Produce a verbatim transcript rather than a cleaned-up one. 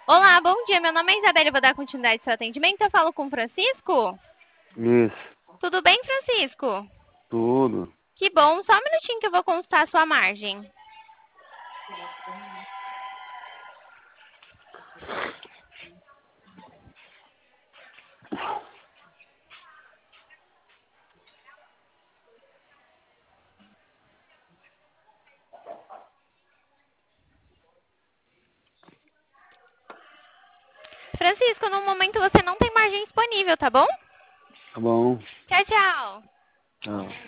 Olá, bom dia. Meu nome é Isabela, eu vou dar continuidade ao seu atendimento. Eu falo com o Francisco? Isso, Tudo bem, Francisco? tudo. Que bom. Só um minutinho que eu vou consultar a sua margem. Francisco, no momento você não tem margem disponível, tá bom? Tá bom. Tchau, tchau. Tchau.